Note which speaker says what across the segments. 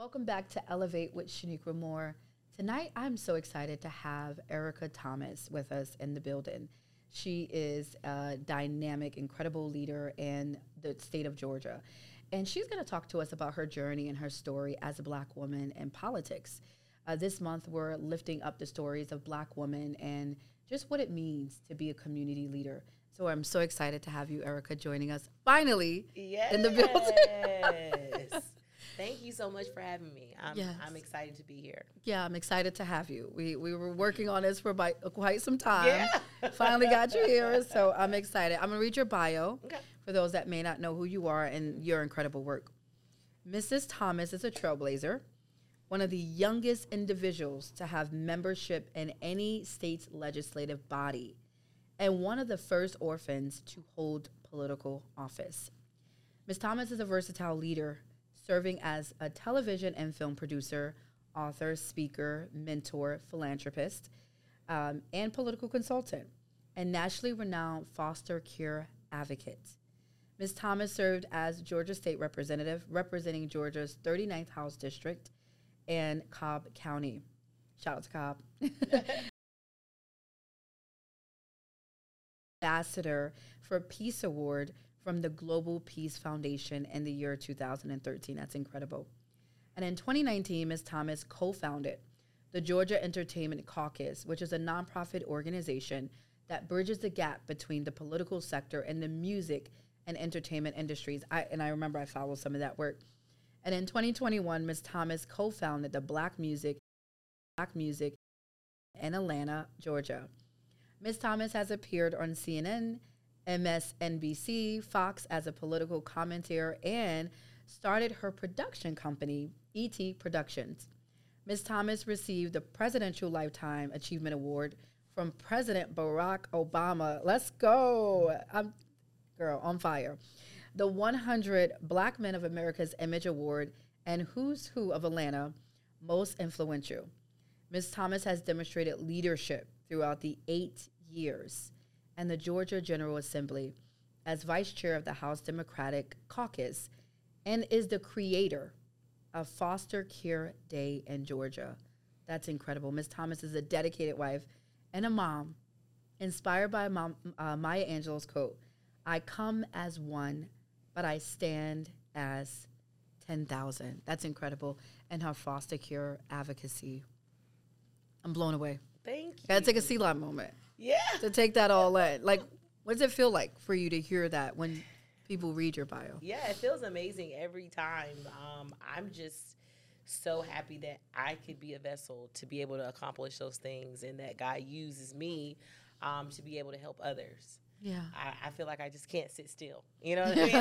Speaker 1: Welcome back to Elevate with Shaniqua Moore. Tonight, I'm so excited to have Erica Thomas with us in the building. She is a dynamic, incredible leader in the state of Georgia. And she's going to talk to us about her journey and her story as a Black woman in politics. This month, we're lifting up the stories of Black women and just what it means to be a community leader. So I'm so excited to have you, Erica, joining us finally in the building.
Speaker 2: Yes. Thank you so much for having me. I'm excited to be here.
Speaker 1: Yeah, I'm excited to have you. We were working on this for quite some time. Yeah. Finally got you here, so I'm excited. I'm going to read your bio for those that may not know who you are and your incredible work. Mrs. Thomas is a trailblazer, one of the youngest individuals to have membership in any state's legislative body, and one of the first orphans to hold political office. Ms. Thomas is a versatile leader, serving as a television and film producer, author, speaker, mentor, philanthropist, and political consultant, and nationally renowned foster care advocate. Ms. Thomas served as Georgia State Representative, representing Georgia's 39th House District and Cobb County. Shout out to Cobb. Ambassador for Peace Award from the Global Peace Foundation in the year 2013. That's incredible. And in 2019, Ms. Thomas co-founded the Georgia Entertainment Caucus, which is a nonprofit organization that bridges the gap between the political sector and the music and entertainment industries. I remember I followed some of that work. And in 2021, Ms. Thomas co-founded the Black Music in Atlanta, Georgia. Ms. Thomas has appeared on CNN, MSNBC, Fox as a political commentator, and started her production company, ET Productions. Ms. Thomas received the Presidential Lifetime Achievement Award from President Barack Obama. Let's go. I'm, girl, on fire. The 100 Black Men of America's Image Award and Who's Who of Atlanta, Most Influential. Ms. Thomas has demonstrated leadership throughout the 8 years and the Georgia General Assembly as vice chair of the House Democratic Caucus and is the creator of Foster Care Day in Georgia. That's incredible. Ms. Thomas is a dedicated wife and a mom, inspired by Maya Angelou's quote, "I come as one, but I stand as 10,000." That's incredible. And her foster care advocacy. I'm blown away.
Speaker 2: Thank you.
Speaker 1: Gotta take a sea lion moment.
Speaker 2: Yeah.
Speaker 1: To take that all in. Like, what does it feel like for you to hear that when people read your bio?
Speaker 2: Yeah, it feels amazing every time. I'm just so happy that I could be a vessel to be able to accomplish those things and that God uses me to be able to help others.
Speaker 1: Yeah.
Speaker 2: I feel like I just can't sit still. You know what I mean?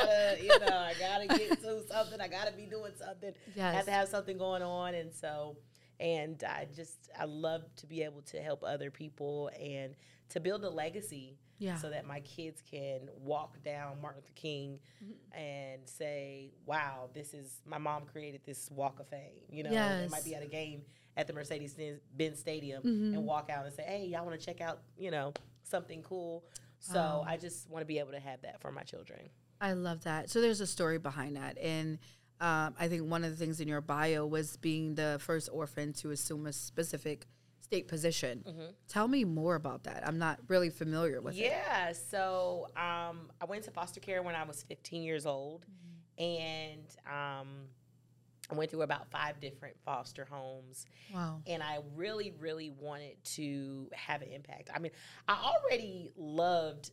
Speaker 2: I gotta get to something. I gotta be doing something.
Speaker 1: Yes.
Speaker 2: I have to have something going on. And I love to be able to help other people and to build a legacy so that my kids can walk down Martin Luther King and say, wow, my mom created this walk of fame. You know, they might be at a game at the Mercedes-Benz Stadium and walk out and say, hey, y'all want to check out, something cool. So I just want to be able to have that for my children.
Speaker 1: I love that. So there's a story behind that. And I think one of the things in your bio was being the first orphan to assume a specific state position. Tell me more about that. I'm not really familiar with it.
Speaker 2: Yeah, so I went to foster care when I was 15 years old, and I went through about 5 different foster homes.
Speaker 1: Wow.
Speaker 2: And I really, really wanted to have an impact. I mean, I already loved,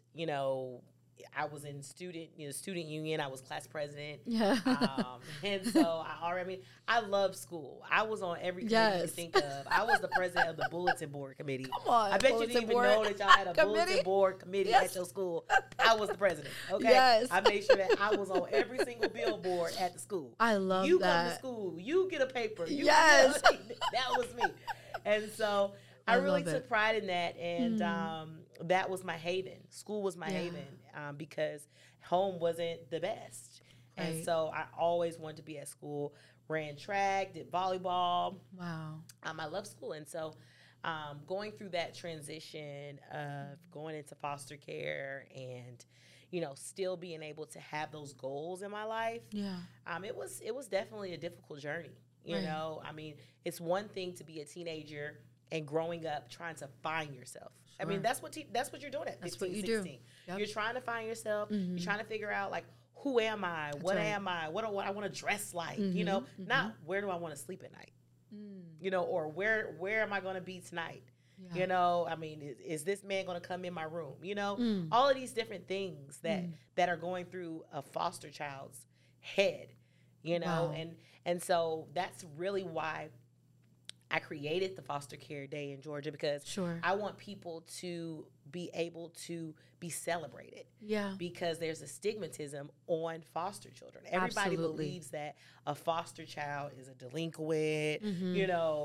Speaker 2: I was in student union. I was class president.
Speaker 1: Yeah.
Speaker 2: And so I love school. I was on every committee you can think of. I was the president of the bulletin board committee.
Speaker 1: Come on.
Speaker 2: I bet you didn't even know that y'all had a bulletin board committee at your school. I was the president. Okay.
Speaker 1: Yes.
Speaker 2: I made sure that I was on every single billboard at the school.
Speaker 1: I love
Speaker 2: you
Speaker 1: that.
Speaker 2: Come to school. You get a paper.
Speaker 1: Yes.
Speaker 2: That was me. And so I really took pride in that. And that was my haven. School was my haven. Because home wasn't the best. Right. And so I always wanted to be at school, ran track, did volleyball.
Speaker 1: Wow.
Speaker 2: I love school. And so going through that transition of going into foster care and, still being able to have those goals in my life.
Speaker 1: Yeah.
Speaker 2: It was definitely a difficult journey. I mean, it's one thing to be a teenager and growing up trying to find yourself. Sure. I mean, that's what you're doing at 15, that's what you 16. Do. Yep. You're trying to find yourself. Mm-hmm. You're trying to figure out, like, who am I? What am I? What I want to dress like? Mm-hmm. Not where do I want to sleep at night? Or where am I going to be tonight? Yeah. I mean, is this man going to come in my room? All of these different things that are going through a foster child's head, wow. And so that's really why I created the Foster Care Day in Georgia, because sure. I want people to be able to be celebrated. Yeah. Because there's a stigmatism on foster children. Everybody Absolutely. Believes that a foster child is a delinquent. Mm-hmm.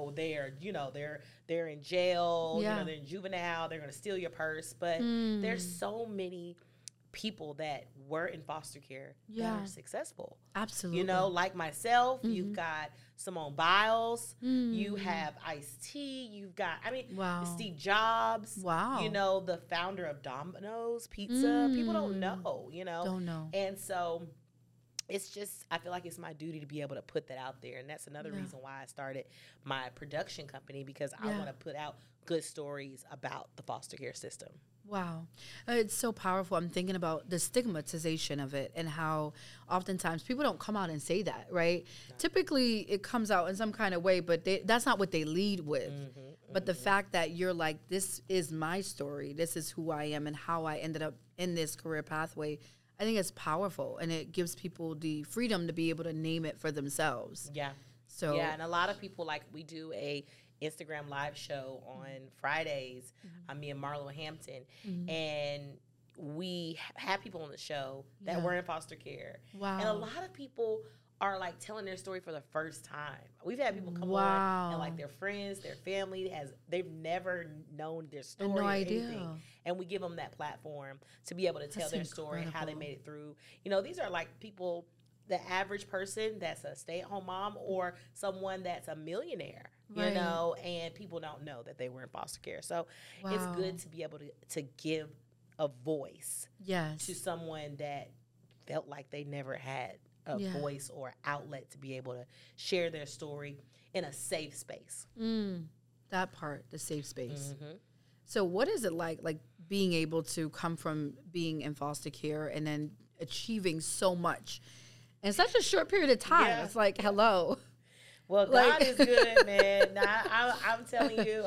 Speaker 2: They're in jail. Yeah. They're in juvenile. They're going to steal your purse. But there's so many people that were in foster care that are successful.
Speaker 1: Absolutely.
Speaker 2: Like myself, mm-hmm. you've got Simone Biles, you have Ice-T, you've got, wow. Steve Jobs, wow. The founder of Domino's Pizza. People don't know,
Speaker 1: Don't know.
Speaker 2: And so it's just, I feel like it's my duty to be able to put that out there. And that's another reason why I started my production company, because I want to put out good stories about the foster care system.
Speaker 1: Wow. It's so powerful. I'm thinking about the stigmatization of it and how oftentimes people don't come out and say that, right? No. Typically, it comes out in some kind of way, but that's not what they lead with. Mm-hmm, but the fact that you're like, this is my story, this is who I am and how I ended up in this career pathway, I think it's powerful. And it gives people the freedom to be able to name it for themselves.
Speaker 2: Yeah. So yeah, and a lot of people, like, we do a Instagram live show on Fridays, me and Marlo Hampton, and we have people on the show that were in foster care. Wow. And a lot of people are, like, telling their story for the first time. We've had people come on and, like, their friends, their family, they've never known their story or anything. And we give them that platform to be able to tell their story and how they made it through. These are, like, people, the average person that's a stay-at-home mom or someone that's a millionaire. Right. And people don't know that they were in foster care. So it's good to be able to give a voice to someone that felt like they never had a voice or outlet to be able to share their story in a safe space.
Speaker 1: That part, the safe space. Mm-hmm. So what is it like being able to come from being in foster care and then achieving so much in such a short period of time? Yeah. It's like, hello.
Speaker 2: Well, God is good, man. I'm telling you,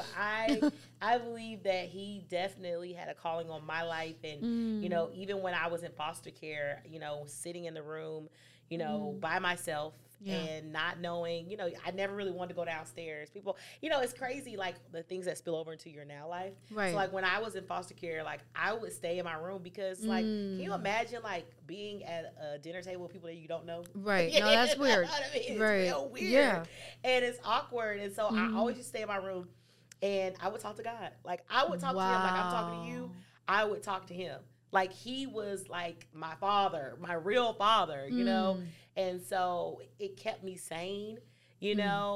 Speaker 2: I believe that He definitely had a calling on my life. And, even when I was in foster care, sitting in the room, by myself and not knowing, I never really wanted to go downstairs. People, it's crazy, like, the things that spill over into your now life. Right. So, like, when I was in foster care, like, I would stay in my room because, like, can you imagine, like, being at a dinner table with people that you don't know?
Speaker 1: Right. No, that's weird.
Speaker 2: It's
Speaker 1: right.
Speaker 2: real weird. Yeah. And it's awkward. And so I always just stay in my room and I would talk to God. Like, I would talk to Him like I'm talking to you. I would talk to Him. Like, He was like my father, my real father, And so it kept me sane, and,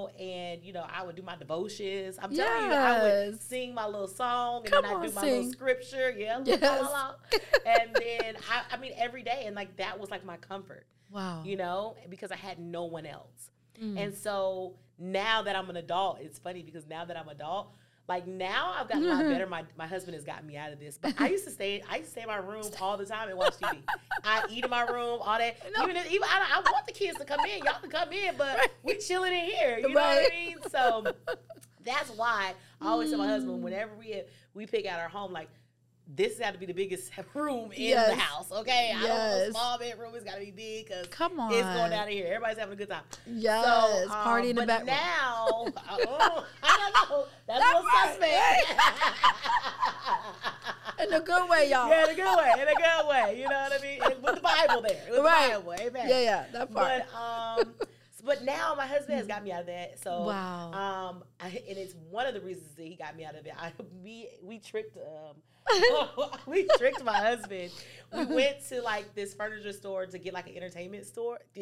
Speaker 2: I would do my devotions. I'm telling you, I would sing my little song and then I'd do my little scripture. Yeah. Yes. And then, every day. And, like, that was, like, my comfort. Wow. Because I had no one else. And so now that I'm an adult, it's funny because now that I'm adult, like, now I've gotten a lot better. My husband has gotten me out of this. But I used to stay in my room all the time and watch TV. I eat in my room, all that. No. Even I want the kids to come in. Y'all can come in, but we chilling in here. You know what I mean? So that's why I always tell my husband, whenever we pick out our home, like, this has to be the biggest room in the house, okay? I don't want a small bedroom. It's got to be big because it's going down here. Everybody's having a good time.
Speaker 1: Yes, so, party in the back.
Speaker 2: But now, I don't know. That's a little suspect.
Speaker 1: In a good way, y'all.
Speaker 2: Yeah, in a good way. You know what I mean? With the Bible there. With the Bible, amen.
Speaker 1: Yeah, that part.
Speaker 2: But now my husband has got me out of that. So, and it's one of the reasons that he got me out of it. We tricked my husband. We went to, like, this furniture store to get, like, an entertainment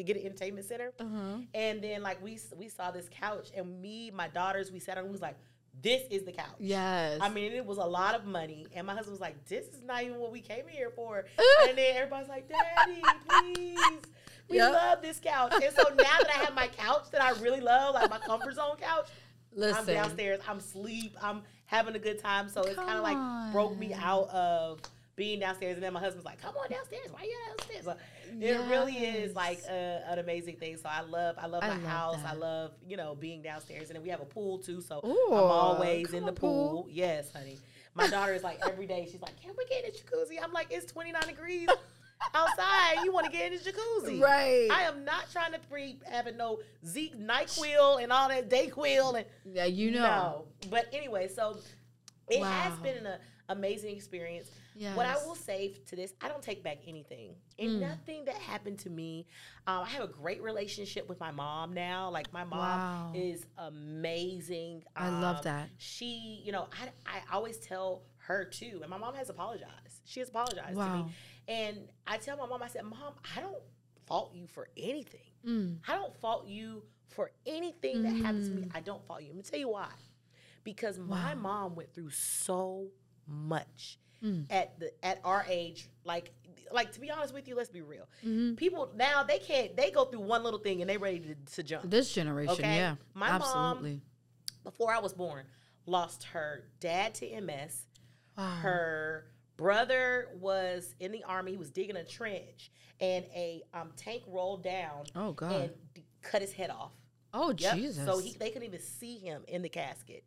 Speaker 2: center. And then, like, we saw this couch, and my daughters, we sat on, we was like, this is the couch.
Speaker 1: Yes.
Speaker 2: I mean, it was a lot of money. And my husband was like, this is not even what we came here for. And then everybody's like, Daddy, please. We love this couch. And so now that I have my couch that I really love, like my comfort zone couch, I'm downstairs. I'm asleep. I'm having a good time. So it's kind of like broke me out of being downstairs. And then my husband's like, come on downstairs. Why are you downstairs? So it really is like an amazing thing. So I love my house. That. I love, being downstairs. And then we have a pool too. So I'm always in the pool. Yes, honey. My daughter is like every day, she's like, can we get in the jacuzzi? I'm like, it's 29 degrees outside. You want to get in the jacuzzi.
Speaker 1: Right.
Speaker 2: I am not trying to having no Zeke NyQuil and all that Dayquil. And, No. But anyway, so it has been an amazing experience. Yes. What I will say to this, I don't take back anything. And nothing that happened to me. I have a great relationship with my mom now. Like, my mom is amazing.
Speaker 1: I love that.
Speaker 2: She, I always tell her, too. And my mom has apologized. She has apologized to me. And I tell my mom, I said, Mom, I don't fault you for anything. I don't fault you for anything that happens to me. I don't fault you. Let me tell you why. Because my mom went through so much at our age. Like to be honest with you, let's be real. People now, they go through one little thing and they ready to jump.
Speaker 1: This generation, yeah.
Speaker 2: My mom, before I was born, lost her dad to MS. Her brother was in the Army. He was digging a trench, and a tank rolled down and cut his head off.
Speaker 1: Oh, Jesus.
Speaker 2: So they couldn't even see him in the casket.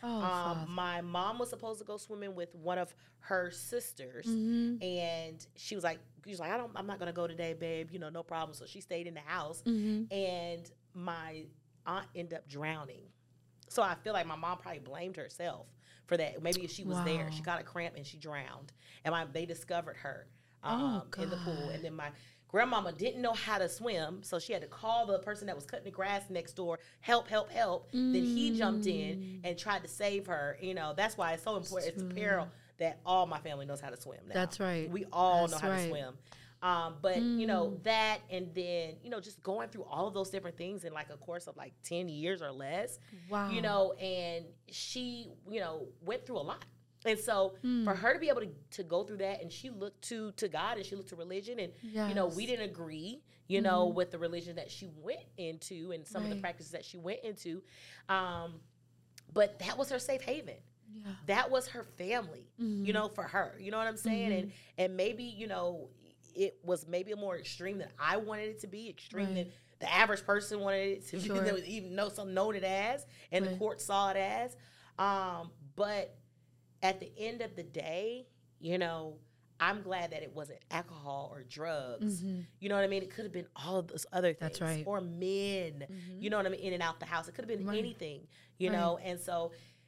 Speaker 2: My mom was supposed to go swimming with one of her sisters, and she was like, I'm not going to go today, babe. No problem. So she stayed in the house, and my aunt ended up drowning. So I feel like my mom probably blamed herself for that. Maybe if she was there, she got a cramp and she drowned. And they discovered her in the pool. And then my grandmama didn't know how to swim, so she had to call the person that was cutting the grass next door, help. Then he jumped in and tried to save her. That's why it's so important. It's a peril that all my family knows how to swim now.
Speaker 1: That's right.
Speaker 2: We all know how to swim. But, that, and then, just going through all of those different things in like a course of like 10 years or less. Wow. And she, went through a lot. And so for her to be able to go through that, and she looked to God and she looked to religion, and, we didn't agree, with the religion that she went into and some of the practices that she went into. But that was her safe haven. Yeah. That was her family, for her. You know what I'm saying? And maybe, it was maybe a more extreme than I wanted it to be, than the average person wanted it to be, that was even known it as, and the court saw it as. But at the end of the day, I'm glad that it wasn't alcohol or drugs. You know what I mean? It could have been all of those other things.
Speaker 1: That's right.
Speaker 2: Or men, you know what I mean, in and out the house. It could have been anything, know? And so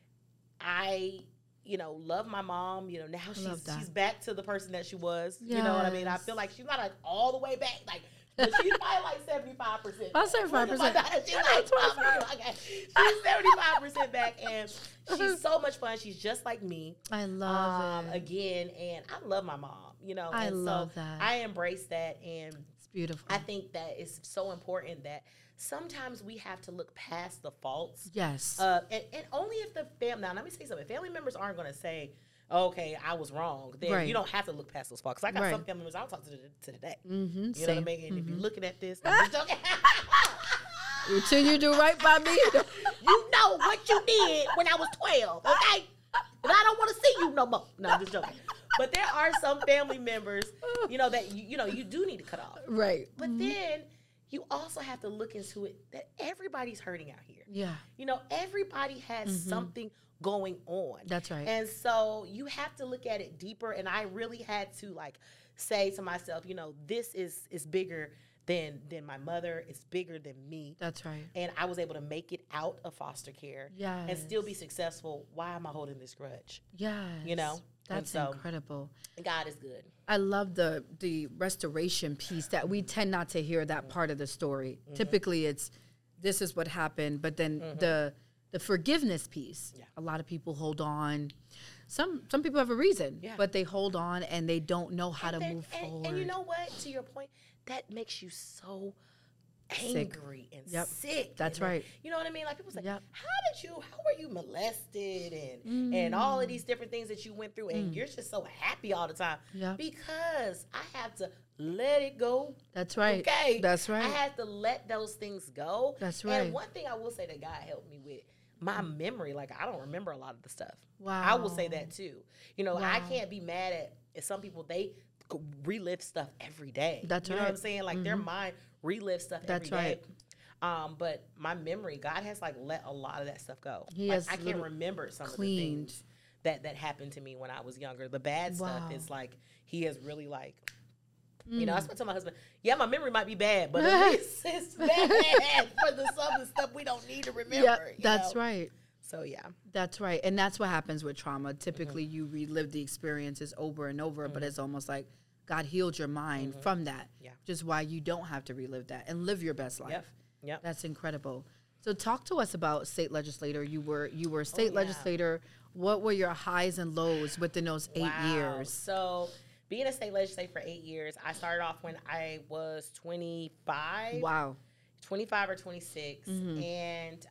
Speaker 2: I, love my mom. Now she's back to the person that she was. Yes. You know what I mean? I feel like she's not like all the way back. Like, but she's probably like 75%.
Speaker 1: I'll say 5%.
Speaker 2: She's 75% back, and she's so much fun. She's just like me.
Speaker 1: I love it.
Speaker 2: Again, and I love my mom.
Speaker 1: I love that.
Speaker 2: I embrace that, and
Speaker 1: it's beautiful.
Speaker 2: I think that it's so important that sometimes we have to look past the faults.
Speaker 1: Yes.
Speaker 2: And only if the family. Now, let me say something. Family members aren't going to say, okay, I was wrong. Then you don't have to look past those faults. Because I got some family members I'll talk to today. You know what I mean? And if you're looking at this, I'm just joking.
Speaker 1: Until you do right by me.
Speaker 2: You know what you did when I was 12, okay? And I don't want to see you no more. No, I'm just joking. But there are some family members, that you do need to cut off.
Speaker 1: Right.
Speaker 2: But then you also have to look into it that everybody's hurting out here.
Speaker 1: Yeah.
Speaker 2: Everybody has something going on.
Speaker 1: That's right.
Speaker 2: And so you have to look at it deeper. And I really had to say to myself, this is bigger than my mother. It's bigger than me.
Speaker 1: That's right.
Speaker 2: And I was able to make it out of foster care and still be successful. Why am I holding this grudge?
Speaker 1: Yes. That's incredible.
Speaker 2: God is good.
Speaker 1: I love the restoration piece that we tend not to hear that part of the story. Typically it's, this is what happened, but then the forgiveness piece, a lot of people hold on. Some people have a reason, but they hold on and they don't know how to move forward.
Speaker 2: And you know what? To your point, that makes you so angry and sick.
Speaker 1: That's
Speaker 2: and
Speaker 1: right.
Speaker 2: You know what I mean? Like people say, how were you molested and all of these different things that you went through and you're just so happy all the time? Because I have to let it go.
Speaker 1: That's right.
Speaker 2: Okay.
Speaker 1: That's right.
Speaker 2: I had to let those things go.
Speaker 1: That's right.
Speaker 2: And one thing I will say that God helped me with, my memory, like I don't remember a lot of the stuff.
Speaker 1: Wow.
Speaker 2: I will say that too. You know, I can't be mad at some people, they relive stuff every day.
Speaker 1: That's
Speaker 2: right. You know what I'm saying? Like their mind relives stuff every day. But my memory, God has like let a lot of that stuff go. I can't remember some of the things that happened to me when I was younger. The bad stuff is like, he has really like, you know, I was telling my husband, my memory might be bad, but at least it's bad for some of the stuff we don't need to remember.
Speaker 1: Yeah, that's right.
Speaker 2: So,
Speaker 1: That's right. And that's what happens with trauma. Typically, you relive the experiences over and over, but it's almost like God healed your mind from that. Yeah. Just why you don't have to relive that and live your best life.
Speaker 2: Yep.
Speaker 1: That's incredible. So talk to us about state legislator. You were a state legislator. What were your highs and lows within those 8 years?
Speaker 2: So being a state legislator for 8 years, I started off when I was 25.
Speaker 1: Wow.
Speaker 2: 25 or 26. And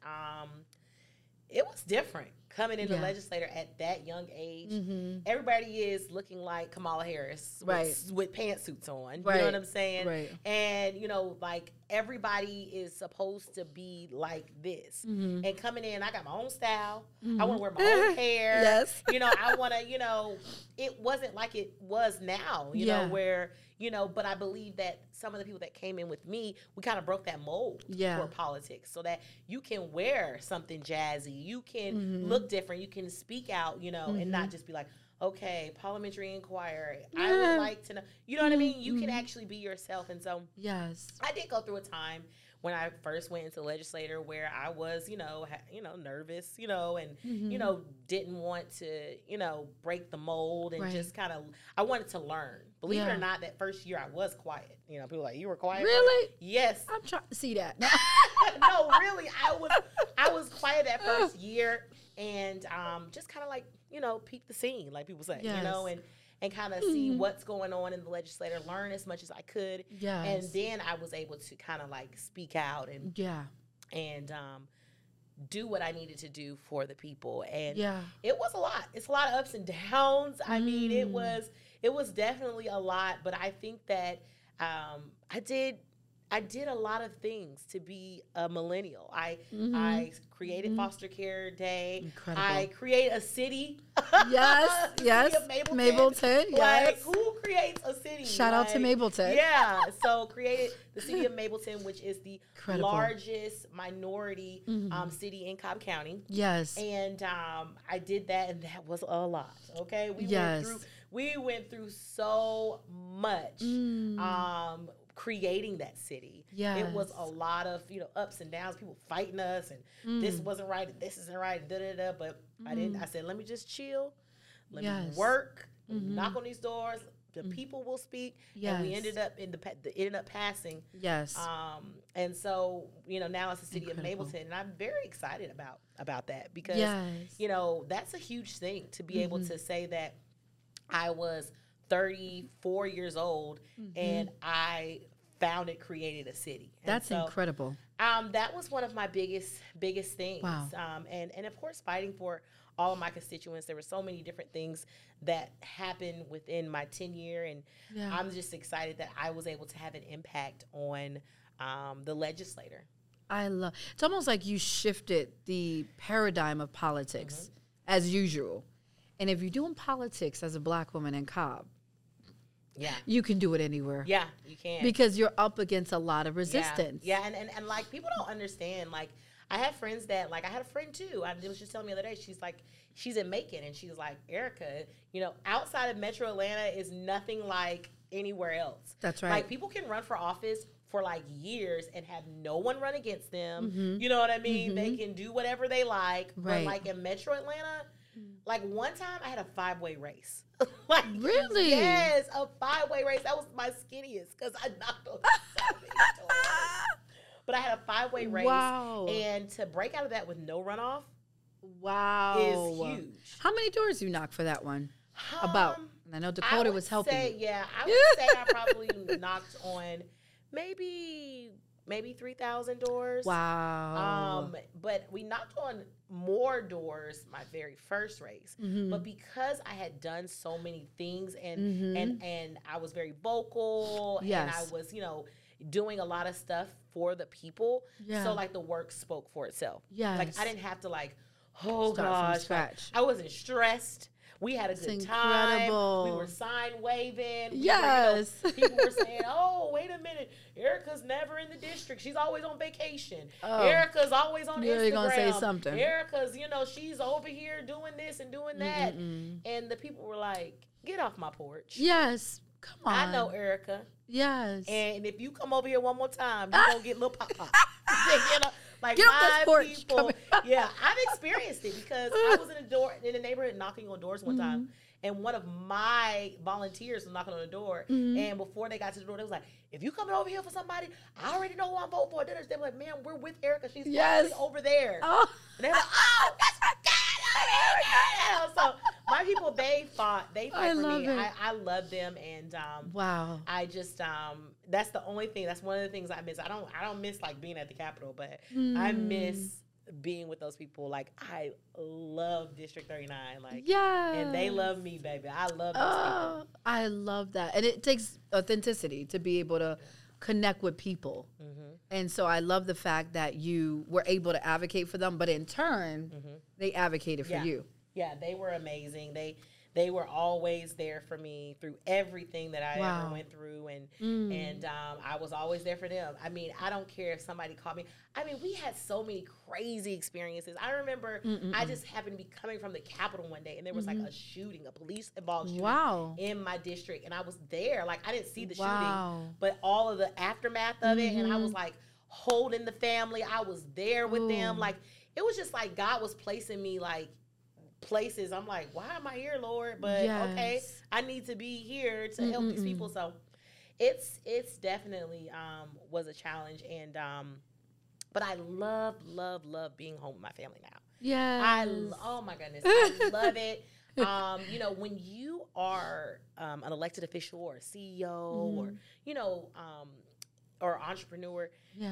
Speaker 2: it was different coming into legislator at that young age. Everybody is looking like Kamala Harris with pantsuits on. You know what I'm saying?
Speaker 1: Right.
Speaker 2: And, you know, like everybody is supposed to be like this. And coming in, I got my own style. I want to wear my own hair.
Speaker 1: Yes.
Speaker 2: You know, I want to, you know, it wasn't like it was now, you know, where, you know, but I believe that some of the people that came in with me, we kind of broke that mold for politics so that you can wear something jazzy. You can look different. You can speak out, you know, and not just be like, okay, parliamentary inquiry. I would like to know, you know what I mean? You can actually be yourself. And so I did go through a time when I first went into the legislature where I was, you know, nervous, you know, and, you know, didn't want to, you know, break the mold and just kind of, I wanted to learn. Believe it or not, that first year I was quiet. You know, people were like, you were quiet?
Speaker 1: Really?
Speaker 2: Yes.
Speaker 1: I'm trying to see that.
Speaker 2: No, really. I was quiet that first year and just kind of like, you know, peep the scene, like people say, you know, and kind of see what's going on in the legislature, learn as much as I could. And then I was able to kind of like speak out and do what I needed to do for the people. And it was a lot. It's a lot of ups and downs. I mean, it was definitely a lot, but I think that I did a lot of things to be a millennial. I created Foster Care Day.
Speaker 1: Incredible.
Speaker 2: I created a city.
Speaker 1: Yes, yes.
Speaker 2: City of
Speaker 1: Mableton, yes.
Speaker 2: Like, who creates a city?
Speaker 1: Shout out to Mableton.
Speaker 2: Yeah, so created the city of Mableton, which is the largest minority city in Cobb County.
Speaker 1: Yes.
Speaker 2: And I did that, and that was a lot, okay? We went through so much. Creating that city. It was a lot of, you know, ups and downs, people fighting us and this wasn't right, and this isn't right, but I said, let me just chill, let me work, knock on these doors, the people will speak, and we ended up passing. Yes. And so, you know, now it's the city of Mableton, and I'm very excited about that because, you know, that's a huge thing to be able to say that I was 34 years old and I created a city. And
Speaker 1: that's incredible.
Speaker 2: That was one of my biggest things.
Speaker 1: Wow.
Speaker 2: And of course, fighting for all of my constituents. There were so many different things that happened within my tenure, and I'm just excited that I was able to have an impact on the legislature.
Speaker 1: It's almost like you shifted the paradigm of politics as usual. And if you're doing politics as a Black woman in Cobb, you can do it anywhere.
Speaker 2: Yeah, you can.
Speaker 1: Because you're up against a lot of resistance.
Speaker 2: Yeah, and like people don't understand. Like I have friends that, like I had a friend too. I was just telling me the other day, she's in Macon, and she was like, Erica, you know, outside of Metro Atlanta is nothing like anywhere else.
Speaker 1: That's right.
Speaker 2: Like people can run for office for like years and have no one run against them. You know what I mean? They can do whatever they like. Right. But like in Metro Atlanta, like one time I had a 5-way race. Like, really? Yes, a 5-way race. That was my skinniest because I knocked on so many doors. But I had a 5-way race. Wow. And to break out of that with no runoff is huge.
Speaker 1: How many doors you knocked for that one? About. I know Dakota was helping you.
Speaker 2: Yeah, I would say I probably knocked on maybe maybe 3,000 doors.
Speaker 1: Wow.
Speaker 2: But we knocked on more doors my very first race. But because I had done so many things and I was very vocal and I was, doing a lot of stuff for the people. Yeah. So like the work spoke for itself. Yeah. Like I didn't have to like, start from scratch. Like, I wasn't stressed. We had a good time. We were sign waving.
Speaker 1: Yes.
Speaker 2: People were saying, "Oh, wait a minute, Erica's never in the district. She's always on vacation. Erica's always on Instagram. You're gonna say something. Erica's, she's over here doing this and doing that." And the people were like, "Get off my porch."
Speaker 1: Yes. Come on.
Speaker 2: I know Erica.
Speaker 1: Yes.
Speaker 2: And if you come over here one more time, you're gonna get little pop. Like
Speaker 1: get
Speaker 2: my people, I've experienced it because I was in the neighborhood knocking on doors one time, and one of my volunteers was knocking on the door, and before they got to the door, they was like, "If you coming over here for somebody, I already know who I'm voting for." They were like, "Man, we're with Erica. She's actually over there." Oh. And they're like, "Oh, that's my God!" So my people, they fought for me. I love them, and wow. I just that's the only thing. That's one of the things I miss. I don't miss like being at the Capitol, but I miss being with those people. Like I love District 39. Like and they love me, baby. I love those people.
Speaker 1: I love that, and it takes authenticity to be able to connect with people. And so I love the fact that you were able to advocate for them, but in turn, they advocated for you.
Speaker 2: Yeah, they were amazing. They were always there for me through everything that I ever went through, and I was always there for them. I mean, I don't care if somebody called me. I mean, we had so many crazy experiences. I remember I just happened to be coming from the Capitol one day, and there was like a shooting, a police-involved shooting in my district, and I was there. Like, I didn't see the shooting, but all of the aftermath of it, and I was like holding the family. I was there with them. Like, it was just like God was placing me like places. I'm like, why am I here, Lord? But okay, I need to be here to help these people. So it's definitely was a challenge, and but I love being home with my family now.
Speaker 1: Yeah,
Speaker 2: oh my goodness, I love it. When you are an elected official or a CEO or entrepreneur,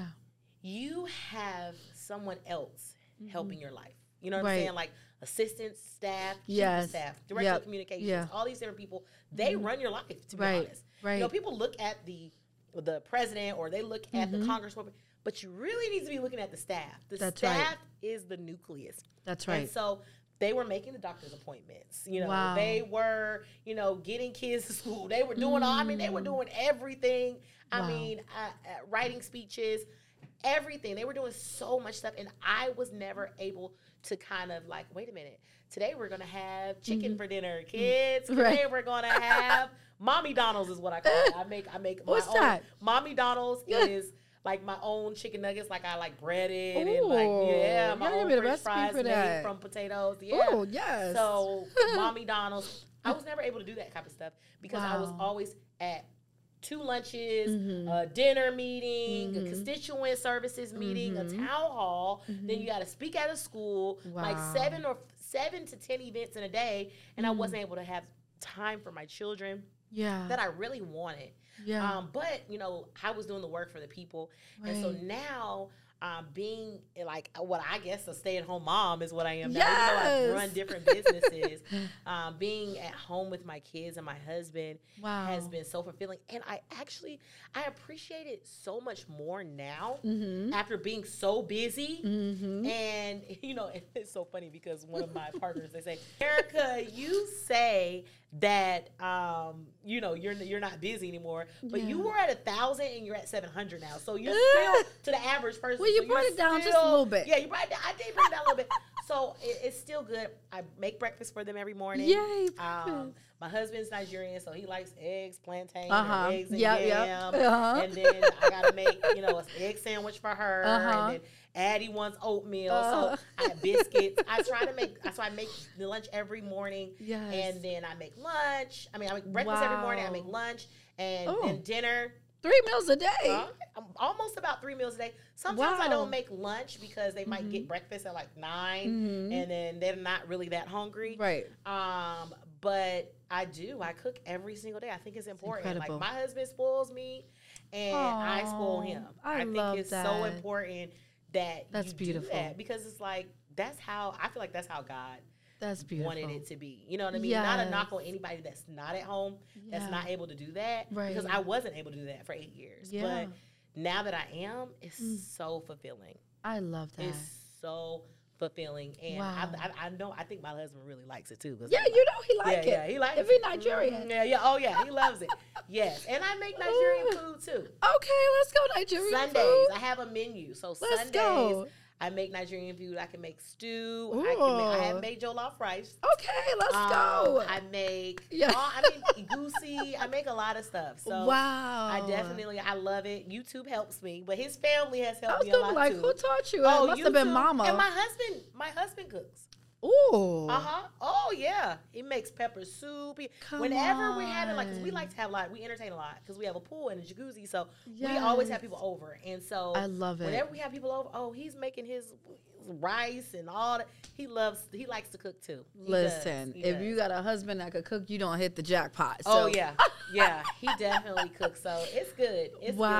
Speaker 2: you have someone else helping your life. You know what I'm saying? Like assistants, staff, chief of staff, director of communications, all these different people, they run your life, to be honest. Right. People look at the president or they look at the congresswoman, but you really need to be looking at the staff. The staff is the nucleus.
Speaker 1: That's right.
Speaker 2: And so they were making the doctor's appointments. They were, getting kids to school. They were doing they were doing everything. I mean, writing speeches, everything. They were doing so much stuff, and I was never able to kind of like, wait a minute, today we're going to have chicken for dinner, kids. Today we're going to have Mommy Donald's is what I call it. I make my own. That? Mommy Donald's is like my own chicken nuggets. Like I like breaded and like, my own French fries made from potatoes. Yeah.
Speaker 1: Oh, yes.
Speaker 2: So Mommy Donald's, I was never able to do that type of stuff because I was always at 2 lunches, a dinner meeting, a constituent services meeting, a town hall. Then you got to speak at a school, like 7 to 10 events in a day. And I wasn't able to have time for my children that I really wanted. But, I was doing the work for the people. And so now being like what I guess a stay-at-home mom is what I am now. Even though I run different businesses, being at home with my kids and my husband has been so fulfilling. And I appreciate it so much more now after being so busy. And, it's so funny because one of my partners, they say, Erica, you say that, you're not busy anymore, but you were at 1,000 and you're at 700 now. So you're still to the average person.
Speaker 1: Well, you brought it down just a little bit.
Speaker 2: Yeah, you brought it down. I did bring it down a little bit. So it's still good. I make breakfast for them every morning.
Speaker 1: Yay.
Speaker 2: My husband's Nigerian, so he likes eggs, plantain, eggs and yam. And then I got to make, an egg sandwich for her. And then Addie wants oatmeal. So I have biscuits. I make the lunch every morning. Yes. And then I make lunch. I make breakfast every morning. I make lunch and then dinner.
Speaker 1: 3 meals a day.
Speaker 2: Almost about 3 meals a day. Sometimes I don't make lunch because they might get breakfast at like 9 and then they're not really that hungry.
Speaker 1: Right.
Speaker 2: But I do. I cook every single day. I think it's important. Like my husband spoils me, and I spoil him. I think it's so important that you beautiful. Do that because it's like that's how I feel like that's how God wanted it to be. You know what I mean? Yes. Not a knock on anybody that's not at home, that's not able to do that. Right. Because I wasn't able to do that for 8 years. Yeah. But now that I am, it's so fulfilling.
Speaker 1: I love that.
Speaker 2: It's so fulfilling. And I know, I think my husband really likes it too.
Speaker 1: Yeah, you know he likes it. Yeah, he likes it. If he's Nigerian.
Speaker 2: Yeah. Oh, yeah, he loves it. Yes. And I make Nigerian food too.
Speaker 1: Okay, let's go Nigerian
Speaker 2: Sundays,
Speaker 1: food.
Speaker 2: I have a menu. So Sundays, I make Nigerian food. I can make stew. I have made jollof rice.
Speaker 1: Okay, let's go.
Speaker 2: I make, goosey. I make a lot of stuff. So I love it. YouTube helps me, but his family has helped me a lot too.
Speaker 1: Who taught you? It must have been Mama.
Speaker 2: And my husband cooks.
Speaker 1: Ooh.
Speaker 2: Oh, yeah. He makes pepper soup. Whenever we're having, like, 'cause we like to have a lot, we entertain a lot because we have a pool and a jacuzzi. So we always have people over. And so
Speaker 1: I love it.
Speaker 2: Whenever we have people over, he's making his rice and all that. He likes to cook too.
Speaker 1: Listen, if you got a husband that could cook, you don't hit the jackpot. So.
Speaker 2: Oh, yeah. Yeah, he definitely cooks. So it's good. It's good.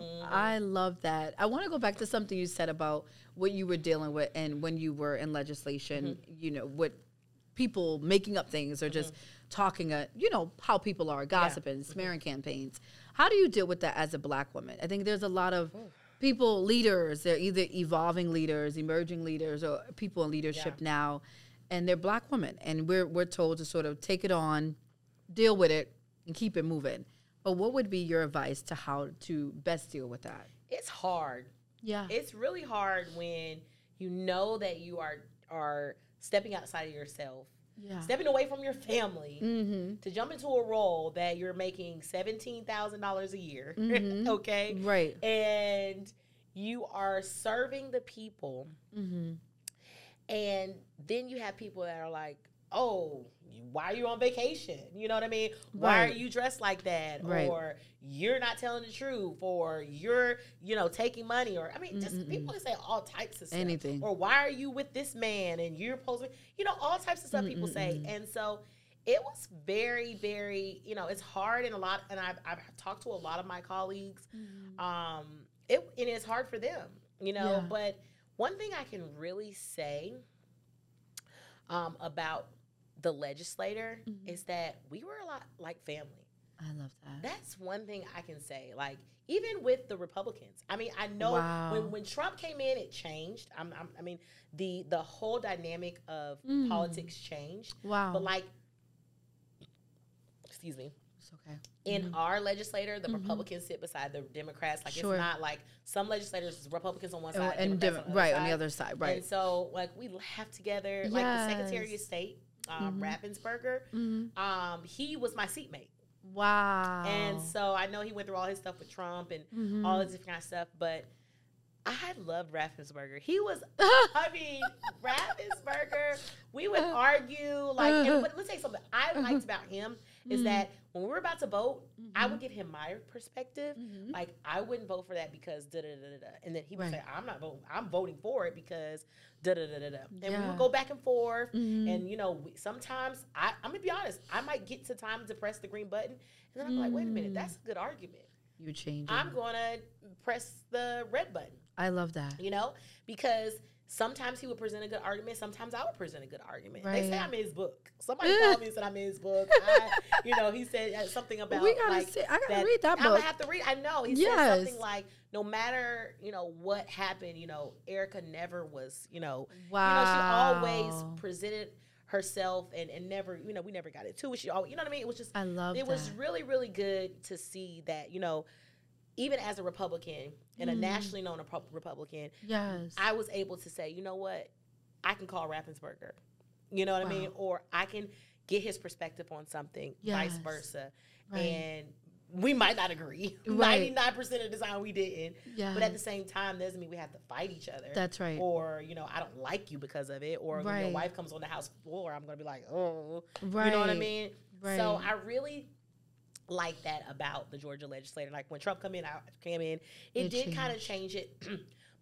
Speaker 1: I love that. I want to go back to something you said about what you were dealing with and when you were in legislation, you know, with people making up things or just talking, you know, how people are, gossiping, smearing campaigns. How do you deal with that as a Black woman? I think there's a lot of people, leaders, they're either evolving leaders, emerging leaders, or people in leadership now, and they're Black women. And we're told to sort of take it on, deal with it, and keep it moving. But what would be your advice to how to best deal with that?
Speaker 2: It's hard.
Speaker 1: Yeah.
Speaker 2: It's really hard when you know that you are stepping outside of yourself, stepping away from your family to jump into a role that you're making $17,000 a year, okay?
Speaker 1: Right.
Speaker 2: And you are serving the people, and then you have people that are like, oh, why are you on vacation? You know what I mean? Why are you dressed like that? Or you're not telling the truth, or you're, taking money, or, just people can say all types of stuff.
Speaker 1: Anything.
Speaker 2: Or why are you with this man and you're posing, all types of stuff people say. And so it was very, very, it's hard and I've talked to a lot of my colleagues. And it's hard for them, but one thing I can really say about the legislator is that we were a lot like family.
Speaker 1: I love that.
Speaker 2: That's one thing I can say. Like, even with the Republicans. I know when Trump came in, it changed. The whole dynamic of politics changed.
Speaker 1: Wow.
Speaker 2: But excuse me.
Speaker 1: It's okay.
Speaker 2: In our legislator, the Republicans sit beside the Democrats. Like, it's not like some legislators, Republicans on one side,
Speaker 1: and
Speaker 2: Democrats
Speaker 1: on the other side. Right.
Speaker 2: And so, we laugh together. Like, the Secretary of State, Raffensperger, he was my seatmate.
Speaker 1: Wow.
Speaker 2: And so I know he went through all his stuff with Trump and all this different kind of stuff, but I loved Raffensperger. He was, Raffensperger, we would argue, but let's say something I liked about him is that when we were about to vote, I would give him my perspective. Like, I wouldn't vote for that because da-da-da-da-da. And then he would say, I'm not voting. I'm voting for it because da-da-da-da-da. And we would go back and forth. And, sometimes, I'm going to be honest, I might get to time to press the green button. And then I'm like, wait a minute, that's a good argument.
Speaker 1: You change it.
Speaker 2: I'm going to press the red button.
Speaker 1: I love that.
Speaker 2: Because sometimes he would present a good argument. Sometimes I would present a good argument.
Speaker 1: Right.
Speaker 2: They say I'm in his book. Somebody called me and said I'm in his book. He said something about
Speaker 1: I gotta read that book.
Speaker 2: I'm gonna have to read. I know. He said something like, no matter what happened, Erica never was. She always presented herself and never. We never got into it. She always, what I mean. It was just.
Speaker 1: I love.
Speaker 2: It was really, really good to see that. Even as a Republican and a nationally known Republican, I was able to say, you know what, I can call Raffensperger, you know what I mean? Or I can get his perspective on something, vice versa. Right. And we might not agree. 99% of the time we didn't. Yeah. But at the same time, doesn't mean we have to fight each other.
Speaker 1: That's right.
Speaker 2: Or, I don't like you because of it. Or when your wife comes on the house floor, I'm going to be like, oh. Right. You know what I mean? Right. So I really like that about the Georgia legislature. Like, when Trump came in, it did kind of change it.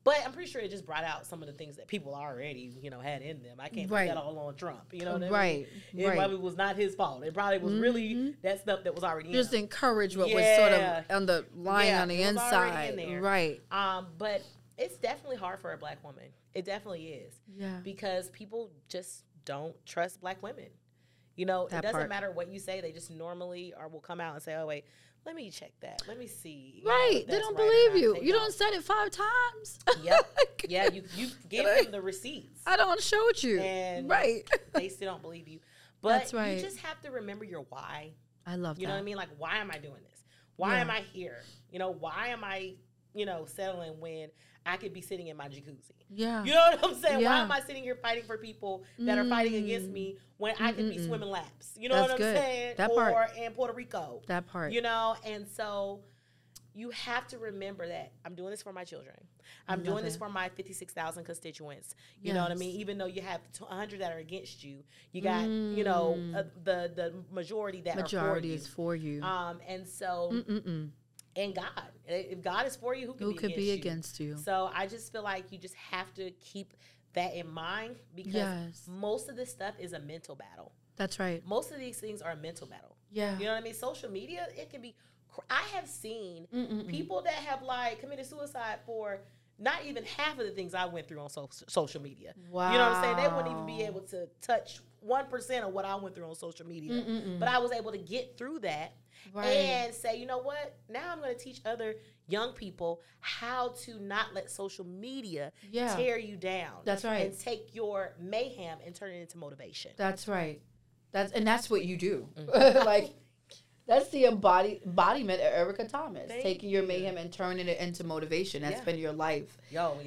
Speaker 2: But I'm pretty sure it just brought out some of the things that people already, had in them. I can't put that all on Trump. You know what I mean? It probably was not his fault. It probably was really that stuff that was already in him.
Speaker 1: Just encourage what was sort of on the line on the inside. Right.
Speaker 2: But it's definitely hard for a Black woman. It definitely is.
Speaker 1: Yeah.
Speaker 2: Because people just don't trust Black women. It doesn't matter what you say. They just normally will come out and say, oh, wait, let me check that. Let me see.
Speaker 1: Right. They don't believe you. You don't said it 5 times.
Speaker 2: Yep. Yeah, you gave them the receipts.
Speaker 1: I don't showed you.
Speaker 2: And they still don't believe you. But you just have to remember your why.
Speaker 1: I love that.
Speaker 2: You know what I mean? Like, why am I doing this? Why am I here? Why am I, settling when I could be sitting in my jacuzzi?
Speaker 1: Yeah.
Speaker 2: You know what I'm saying? Yeah. Why am I sitting here fighting for people that are fighting against me when I could be swimming laps? You know what I'm saying?
Speaker 1: That part.
Speaker 2: Or in Puerto Rico.
Speaker 1: That part.
Speaker 2: And so you have to remember that I'm doing this for my children. I'm doing this for my 56,000 constituents. You know what I mean? Even though you have 100 that are against you, you got, the majority that are for you.
Speaker 1: Is for you.
Speaker 2: And so... And God. If God is for you, who could be against you? So I just feel like you just have to keep that in mind because most of this stuff is a mental battle.
Speaker 1: That's right.
Speaker 2: Most of these things are a mental battle.
Speaker 1: Yeah.
Speaker 2: You know what I mean? Social media, it can be... I have seen people that have, committed suicide for not even half of the things I went through on social media.
Speaker 1: Wow.
Speaker 2: You know what I'm saying? They wouldn't even be able to touch 1% of what I went through on social media. But I was able to get through that and say, you know what? Now I'm going to teach other young people how to not let social media tear you down.
Speaker 1: That's right.
Speaker 2: And take your mayhem and turn it into motivation.
Speaker 1: That's right. That's what you do. That's the embodiment of Erica Thomas. Taking your mayhem and turning it into motivation. That's been your life.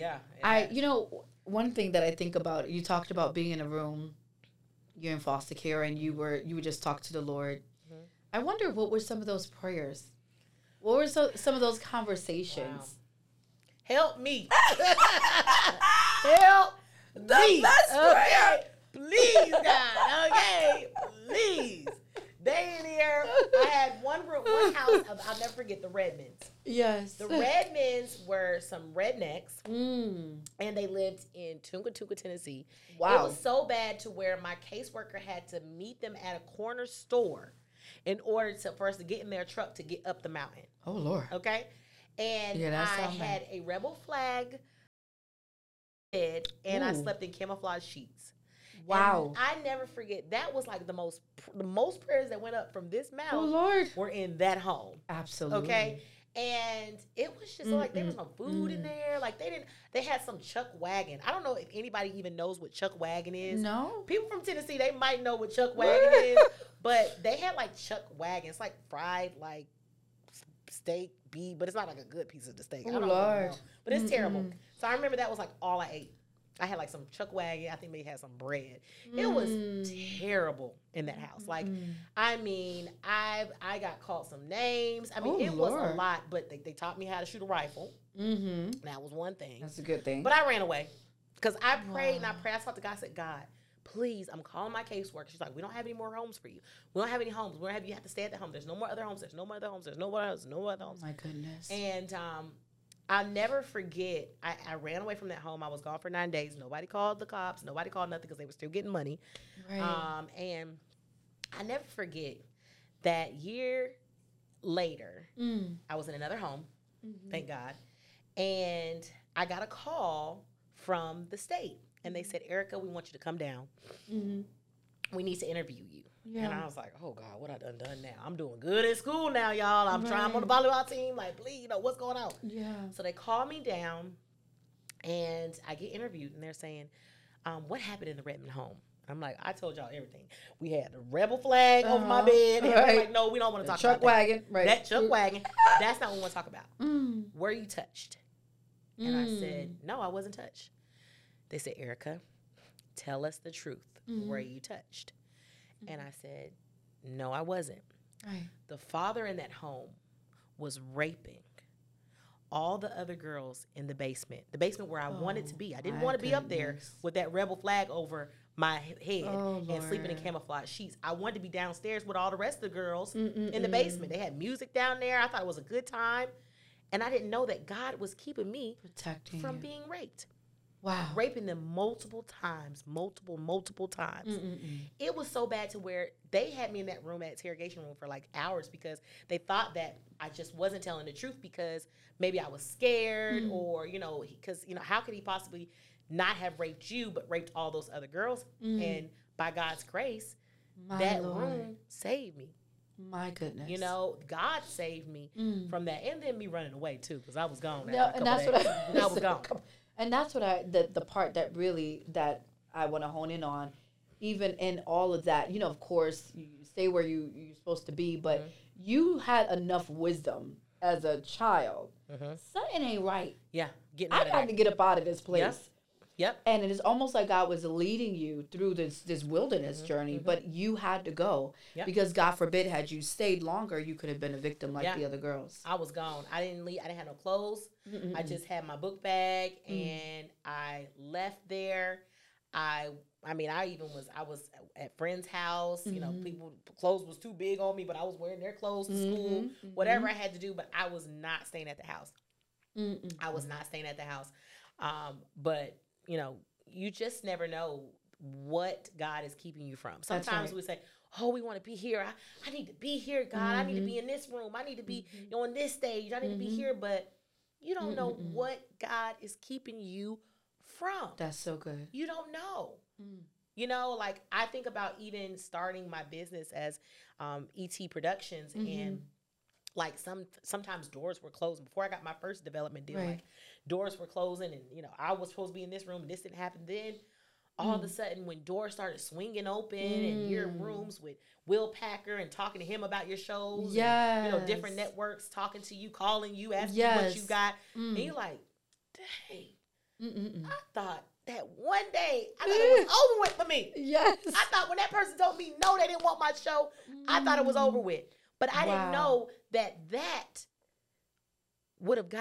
Speaker 1: One thing that I think about, you talked about being in a room, you're in foster care, and you would just talk to the Lord. Mm-hmm. I wonder what were some of those prayers? What were some of those conversations?
Speaker 2: Wow. Help me. Help me.
Speaker 1: The best prayer.
Speaker 2: Please, God. Okay. Please. They in here. I had one house. I'll never forget the Redmonds.
Speaker 1: Yes.
Speaker 2: The Redmonds were some rednecks, and they lived in Tunga, Tennessee. Wow. It was so bad to where my caseworker had to meet them at a corner store in order for us to get in their truck to get up the mountain.
Speaker 1: Oh, Lord.
Speaker 2: Okay? And I had a rebel flag bed, and I slept in camouflage sheets.
Speaker 1: Wow.
Speaker 2: And I never forget, that was like the most prayers that went up from this mouth were in that home.
Speaker 1: Absolutely.
Speaker 2: Okay? And it was just like there was no food in there. Like they had some chuck wagon. I don't know if anybody even knows what chuck wagon is.
Speaker 1: No.
Speaker 2: People from Tennessee, they might know what chuck wagon is. But they had like chuck wagon. It's like fried like steak, beef, but it's not like a good piece of the steak.
Speaker 1: Oh,
Speaker 2: I don't
Speaker 1: Lord.
Speaker 2: know. But it's terrible. So I remember that was like all I ate. I had like some chuck wagon. I think they had some bread. It was terrible in that house. Like, I mean, I got called some names. I mean, it was a lot, but they taught me how to shoot a rifle. That was one thing.
Speaker 1: That's a good thing.
Speaker 2: But I ran away because I prayed and I prayed. I talked to God. I said, God, please, I'm calling my caseworker. She's like, we don't have any more homes for you. We don't have any homes. You have to stay at the home. There's no more other homes. There's no more other homes. There's no more homes. No other homes.
Speaker 1: Oh, my goodness.
Speaker 2: And I'll never forget, I ran away from that home. I was gone for 9 days. Nobody called the cops. Nobody called nothing because they were still getting money. Right. And I never forget that year later, I was in another home, thank God, and I got a call from the state. And they said, Erica, we want you to come down. We need to interview you. Yeah. And I was like, oh, God, what I done now? I'm doing good in school now, y'all. I'm trying on the volleyball team. Like, please, what's going on?
Speaker 1: Yeah.
Speaker 2: So they call me down, and I get interviewed, and they're saying, what happened in the Redmond home? I'm like, I told y'all everything. We had the rebel flag over my bed. And they're like, no, we don't want to talk about that.
Speaker 1: Chuck wagon. Right.
Speaker 2: That chuck wagon. That's not what we want to talk about. Were you touched? And I said, no, I wasn't touched. They said, Erica, tell us the truth. Were you touched? And I said, no, I wasn't.
Speaker 1: Right.
Speaker 2: The father in that home was raping all the other girls in the basement where I wanted to be. I didn't want to be up there with that rebel flag over my head and sleeping in camouflage sheets. I wanted to be downstairs with all the rest of the girls in the basement. They had music down there. I thought it was a good time. And I didn't know that God was keeping me
Speaker 1: protecting
Speaker 2: from
Speaker 1: you.
Speaker 2: being raped.
Speaker 1: Wow.
Speaker 2: Raping them multiple times. It was so bad to where they had me in that room, that interrogation room, for like hours because they thought that I just wasn't telling the truth because maybe I was scared or, because, how could he possibly not have raped you but raped all those other girls? And by God's grace, that room saved me.
Speaker 1: My goodness.
Speaker 2: God saved me from that. And then me running away, too, because I was gone.
Speaker 1: No, and that's what
Speaker 2: I was gone.
Speaker 1: And that's what the part that really, that I want to hone in on, even in all of that, of course, you stay where you're supposed to be, but you had enough wisdom as a child. Something ain't right.
Speaker 2: Yeah.
Speaker 1: I got to get up out of this place.
Speaker 2: Yep.
Speaker 1: And it is almost like God was leading you through this wilderness journey, but you had to go because God forbid, had you stayed longer, you could have been a victim like the other girls.
Speaker 2: I was gone. I didn't leave. I didn't have no clothes. I just had my book bag and I left there. I was at friends' house. People clothes was too big on me, but I was wearing their clothes to school. Whatever I had to do, but I was not staying at the house. I was not staying at the house. But you just never know what God is keeping you from. Sometimes we say, oh, we want to be here. I need to be here, God. I need to be in this room. I need to be on this stage. I need to be here. But you don't know what God is keeping you from.
Speaker 1: That's so good.
Speaker 2: You don't know. Like I think about even starting my business as ET Productions and like sometimes doors were closed before I got my first development deal. Like doors were closing, and I was supposed to be in this room, and this didn't happen. Then all of a sudden, when doors started swinging open, and you're in rooms with Will Packer and talking to him about your shows, and, different networks talking to you, calling you, asking you what you got, and you're like, dang, I thought that one day I thought it was over with for me. Yes, I thought when that person told me no, they didn't want my show, I thought it was over with. But I didn't know that wouldn't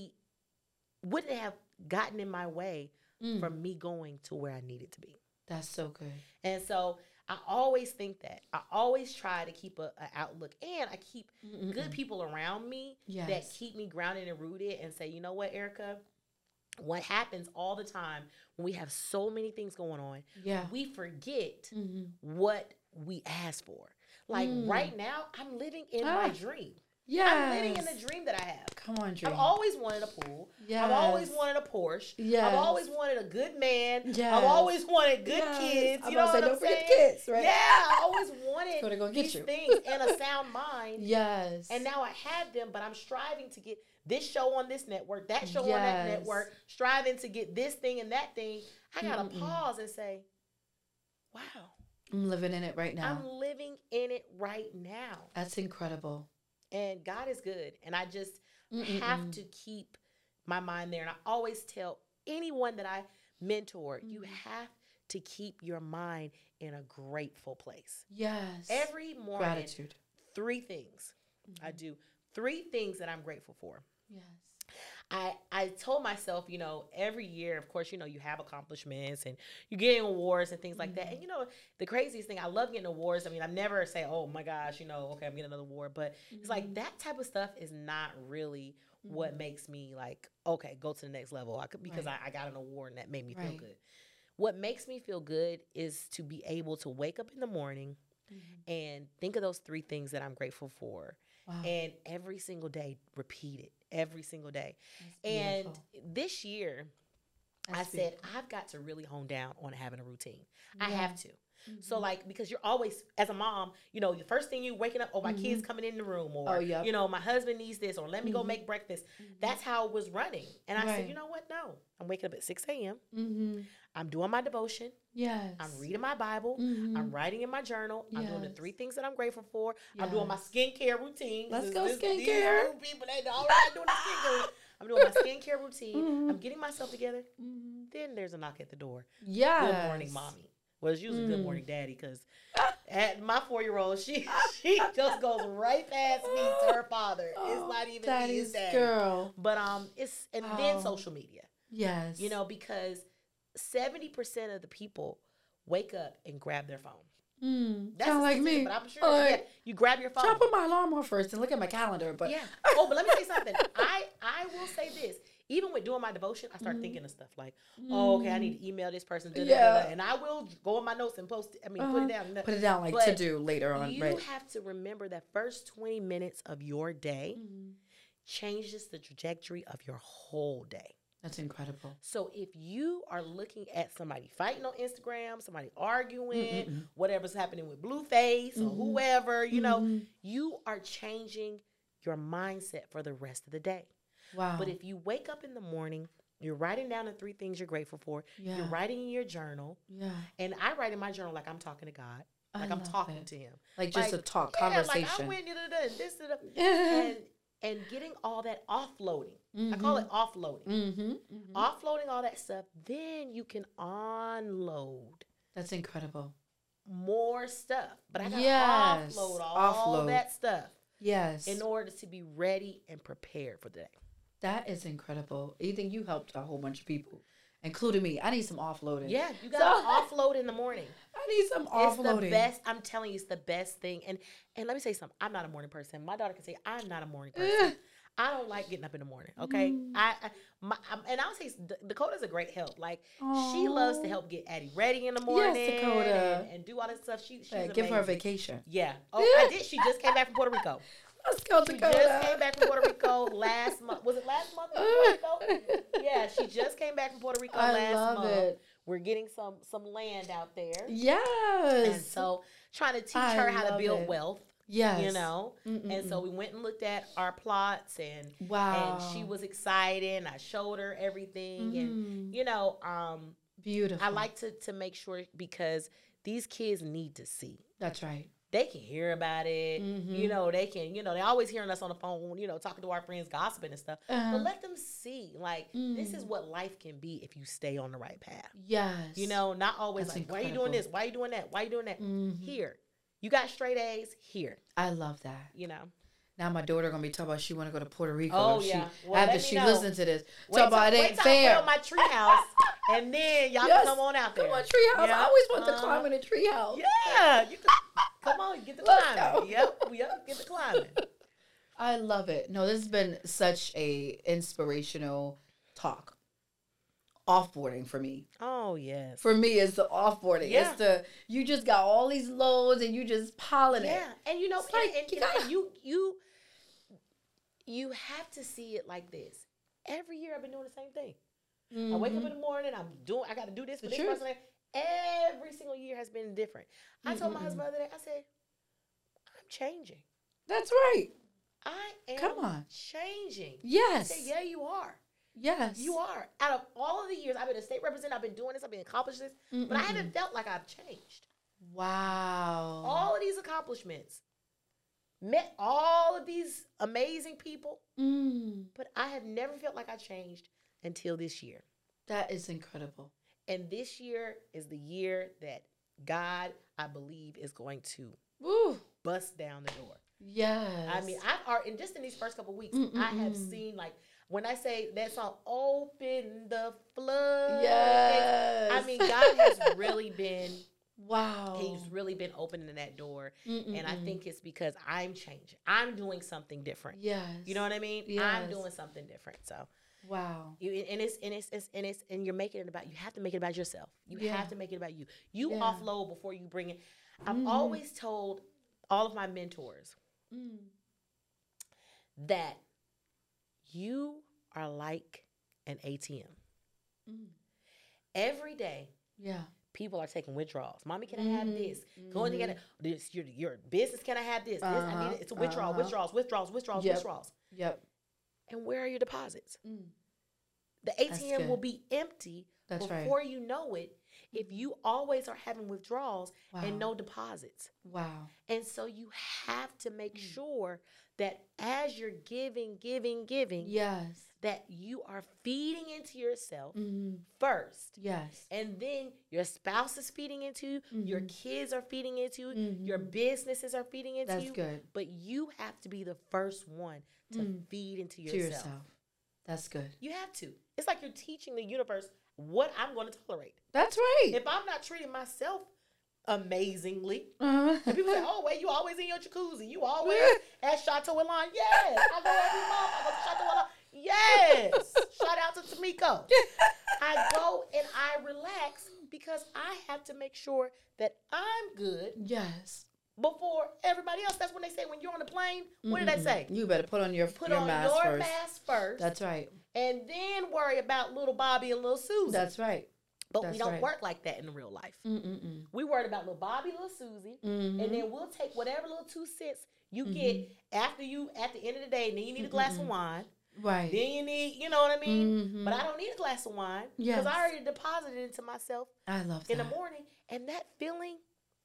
Speaker 2: have gotten in my way from me going to where I needed to be.
Speaker 1: That's so good.
Speaker 2: And so I always think that. I always try to keep an outlook. And I keep good people around me that keep me grounded and rooted and say, you know what, Erica? What happens all the time when we have so many things going on, we forget what we asked for. Like right now, I'm living in my dream. Yes. I'm living in the dream that I have.
Speaker 1: Come on, dream.
Speaker 2: I've always wanted a pool. Yes. I've always wanted a Porsche. Yes. I've always wanted a good man. Yes. I've always wanted good kids. You know what I'm saying? Don't forget kids, right? Yeah, I always wanted these things and a sound mind. Yes. And now I have them, but I'm striving to get this show on this network, that show on that network, striving to get this thing and that thing. I got to pause and say, wow.
Speaker 1: I'm living in it right now.
Speaker 2: I'm living in it right now.
Speaker 1: That's incredible.
Speaker 2: And God is good. And I just have to keep my mind there. And I always tell anyone that I mentor, you have to keep your mind in a grateful place. Yes. Every morning, gratitude. 3 things. I do 3 things that I'm grateful for. Yes. I told myself, every year, of course, you have accomplishments and you're getting awards and things like that. And, the craziest thing, I love getting awards. I mean, I never say, oh my gosh, okay, I'm getting another award. But it's like that type of stuff is not really what makes me like, okay, go to the next level. Because I got an award and that made me feel good. What makes me feel good is to be able to wake up in the morning and think of those 3 things that I'm grateful for. Wow. And every single day, repeat it every single day. And this year, I said, I've got to really hone down on having a routine. I have to. So because you're always, as a mom, the first thing you waking up, my kid's coming in the room, or, my husband needs this, or let me go make breakfast. That's how it was running. And I said, you know what? No, I'm waking up at 6 a.m. I'm doing my devotion. Yes. I'm reading my Bible. I'm writing in my journal. I'm doing the 3 things that I'm grateful for. I'm doing my skincare routine.
Speaker 1: Let's go skincare.
Speaker 2: These people, they already doing the skincare. I'm doing my skincare routine. I'm getting myself together. Then there's a knock at the door. Yeah. Good morning, mommy. Well, it's usually good morning, daddy, because my 4-year-old, she just goes right past me to her father. It's not even me, it's daddy. Girl. But then social media. Yes. Because 70% of the people wake up and grab their phone.
Speaker 1: Sound like me.
Speaker 2: But I'm sure you grab your phone.
Speaker 1: Try to put my alarm on first and look at my calendar. But
Speaker 2: but let me say something. I will say this. Even with doing my devotion, I start thinking of stuff like, okay, I need to email this person. And I will go in my notes and post it. I mean, put it down.
Speaker 1: Put it down like to do later on.
Speaker 2: You have to remember that first 20 minutes of your day changes the trajectory of your whole day.
Speaker 1: That's incredible.
Speaker 2: So if you are looking at somebody fighting on Instagram, somebody arguing, whatever's happening with Blueface or whoever, you know, you are changing your mindset for the rest of the day.
Speaker 1: Wow.
Speaker 2: But if you wake up in the morning, you're writing down the 3 things you're grateful for. Yeah. You're writing in your journal. Yeah. And I write in my journal like I'm talking to God. Like I'm talking to him.
Speaker 1: Like just a conversation.
Speaker 2: Like I went and getting all that offloading. I call it offloading. Offloading all that stuff. Then you can unload.
Speaker 1: That's incredible.
Speaker 2: More stuff. But I got to offload all that stuff.
Speaker 1: Yes.
Speaker 2: In order to be ready and prepared for the day.
Speaker 1: That is incredible. Ethan, you helped a whole bunch of people, including me. I need some offloading.
Speaker 2: Yeah, you got to offload in the morning.
Speaker 1: I need some offloading.
Speaker 2: It's the best. I'm telling you, it's the best thing. And let me say something. I'm not a morning person. My daughter can say I'm not a morning person. I don't like getting up in the morning. Okay, and I'll say Dakota's a great help. Like she loves to help get Addie ready in the morning.
Speaker 1: Yes, Dakota,
Speaker 2: and do all that stuff. She's
Speaker 1: give her a vacation.
Speaker 2: Yeah. Oh, I did. She just came back from Puerto Rico.
Speaker 1: Let's go, Dakota.
Speaker 2: She just came back from Puerto Rico last month. Was it last month? Yeah, she just came back from Puerto Rico last month. It. We're getting some land out there.
Speaker 1: Yes.
Speaker 2: And so trying to teach her how to build wealth.
Speaker 1: Yes.
Speaker 2: You know? And so we went and looked at our plots and she was excited and I showed her everything and you know,
Speaker 1: beautiful.
Speaker 2: I like to make sure because these kids need to see.
Speaker 1: That's right.
Speaker 2: They can hear about it. You know, they can, you know, they're always hearing us on the phone, you know, talking to our friends, gossiping and stuff. But let them see, like, this is what life can be if you stay on the right path.
Speaker 1: Yes.
Speaker 2: You know, not always like, why are you doing this? Why are you doing that? Why are you doing that? Here. You got straight A's here.
Speaker 1: I love that.
Speaker 2: You know.
Speaker 1: Now my daughter gonna be talking about she want to go to Puerto Rico.
Speaker 2: Oh yeah.
Speaker 1: After she listens to this, talk about it ain't fair.
Speaker 2: Wait till I my treehouse, and then y'all can come on out there.
Speaker 1: Come on, treehouse. I always want to climb in a treehouse.
Speaker 2: Yeah, you can, come on, get the climbing. Yep, get the climbing.
Speaker 1: I love it. No, this has been such a inspirational talk. Offboarding for me.
Speaker 2: Oh yes.
Speaker 1: For me, it's the offboarding. Yeah. It's the you just got all these loads and you just piling it.
Speaker 2: Yeah, and you know, you have to see it like this. Every year I've been doing the same thing. I wake up in the morning. I got to do this for this person. Every single year has been different. I told my husband the other day. I said, I'm changing.
Speaker 1: That's right.
Speaker 2: I am changing.
Speaker 1: Yes.
Speaker 2: I said, yeah, you are.
Speaker 1: Yes.
Speaker 2: You are. Out of all of the years, I've been a state representative, I've been doing this, I've been accomplishing this, but I haven't felt like I've changed.
Speaker 1: Wow.
Speaker 2: All of these accomplishments. Met all of these amazing people, but I have never felt like I changed until this year.
Speaker 1: That is incredible.
Speaker 2: And this year is the year that God, I believe, is going to bust down the door.
Speaker 1: Yes.
Speaker 2: I mean, and just in these first couple of weeks, I have seen like, when I say that song, open the flood.
Speaker 1: Yes.
Speaker 2: I mean, God has really been,
Speaker 1: wow.
Speaker 2: He's really been opening that door. And I think it's because I'm changing. I'm doing something different.
Speaker 1: Yes.
Speaker 2: You know what I mean?
Speaker 1: Yes.
Speaker 2: I'm doing something different. So.
Speaker 1: Wow.
Speaker 2: And you're making it about, you have to make it about yourself. You have to make it about you. You offload before you bring it. I've always told all of my mentors that you are like an ATM. Every day, people are taking withdrawals. Mommy, can I have this? Going to get this. Your business, can I have this? I need it. It's a withdrawal. Withdrawals.
Speaker 1: Yep.
Speaker 2: And where are your deposits? The ATM will be empty before you know it if you always are having withdrawals and no deposits.
Speaker 1: Wow.
Speaker 2: And so you have to make sure that as you're giving,
Speaker 1: yes,
Speaker 2: that you are feeding into yourself first.
Speaker 1: Yes.
Speaker 2: And then your spouse is feeding into you, your kids are feeding into you, your businesses are feeding into you.
Speaker 1: That's good.
Speaker 2: But you have to be the first one to feed into yourself.
Speaker 1: That's good.
Speaker 2: You have to. It's like you're teaching the universe what I'm going to tolerate.
Speaker 1: That's right.
Speaker 2: If I'm not treating myself amazingly. And people say, oh, wait, you always in your jacuzzi. You always at Chateau Elan. Yes. I go every month. I go to Chateau Elan. Yes. Shout out to Tamiko. I go and I relax because I have to make sure that I'm good.
Speaker 1: Yes.
Speaker 2: Before everybody else. That's when they say when you're on the plane, what did they say?
Speaker 1: You better put on your mask
Speaker 2: first.
Speaker 1: That's right.
Speaker 2: And then worry about little Bobby and little Susie.
Speaker 1: That's right.
Speaker 2: But we don't work like that in real life. We worried about little Bobby, little Susie, and then we'll take whatever little 2 cents you get at the end of the day, and then you need a glass of wine.
Speaker 1: Right.
Speaker 2: Then you need, you know what I mean? But I don't need a glass of wine because I already deposited it into myself.
Speaker 1: I love that.
Speaker 2: In the morning. And that feeling,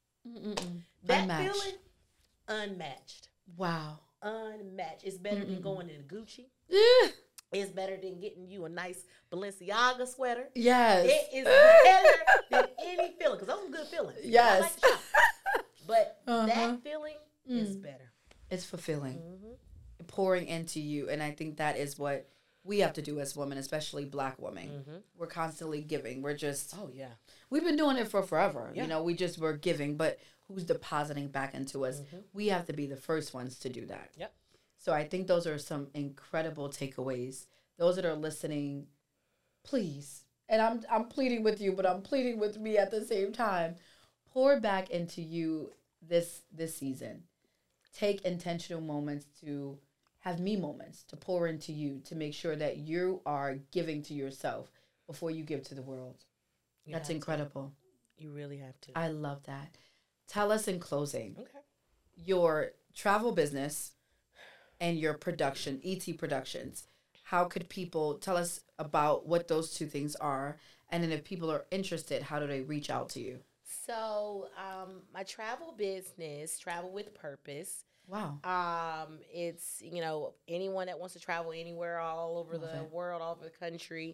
Speaker 1: unmatched.
Speaker 2: Unmatched.
Speaker 1: Wow.
Speaker 2: Unmatched. It's better than going in Gucci. It's better than getting you a nice Balenciaga sweater.
Speaker 1: Yes.
Speaker 2: It is better than any feeling because those are good feelings.
Speaker 1: Yes.
Speaker 2: I like to shop. But that feeling is better.
Speaker 1: It's fulfilling. Pouring into you. And I think that is what we have to do as women, especially Black women. We're constantly giving. We're just...
Speaker 2: Oh, yeah.
Speaker 1: We've been doing it for forever. Yeah. You know, we're giving, but who's depositing back into us? We have to be the first ones to do that.
Speaker 2: Yep.
Speaker 1: So I think those are some incredible takeaways. Those that are listening, please, and I'm pleading with you, but I'm pleading with me at the same time. Pour back into you this season. Take intentional moments to have me moments to pour into you to make sure that you are giving to yourself before you give to the world. That's incredible.
Speaker 2: You really have to.
Speaker 1: I love that. Tell us in closing,
Speaker 2: your
Speaker 1: travel business and your production, ET Productions. How could people tell us about what those two things are? And then if people are interested, how do they reach out to you?
Speaker 2: So my travel business, Travel with Purpose.
Speaker 1: Wow.
Speaker 2: It's, anyone that wants to travel anywhere all over the world, all over the country.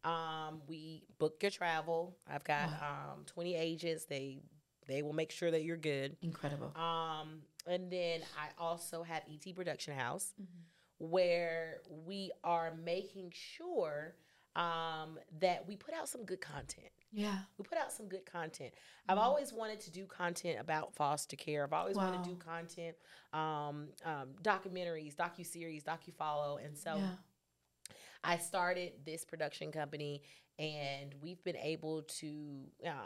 Speaker 2: We book your travel. I've got 20 agents. They will make sure that you're good.
Speaker 1: Incredible.
Speaker 2: And then I also have ET Production House, where we are making sure that we put out some good content.
Speaker 1: Yeah.
Speaker 2: We put out some good content. I've always wanted to do content about foster care. I've always wanted to do content, documentaries, docuseries, docu-follow. And so I started this production company, and we've been able to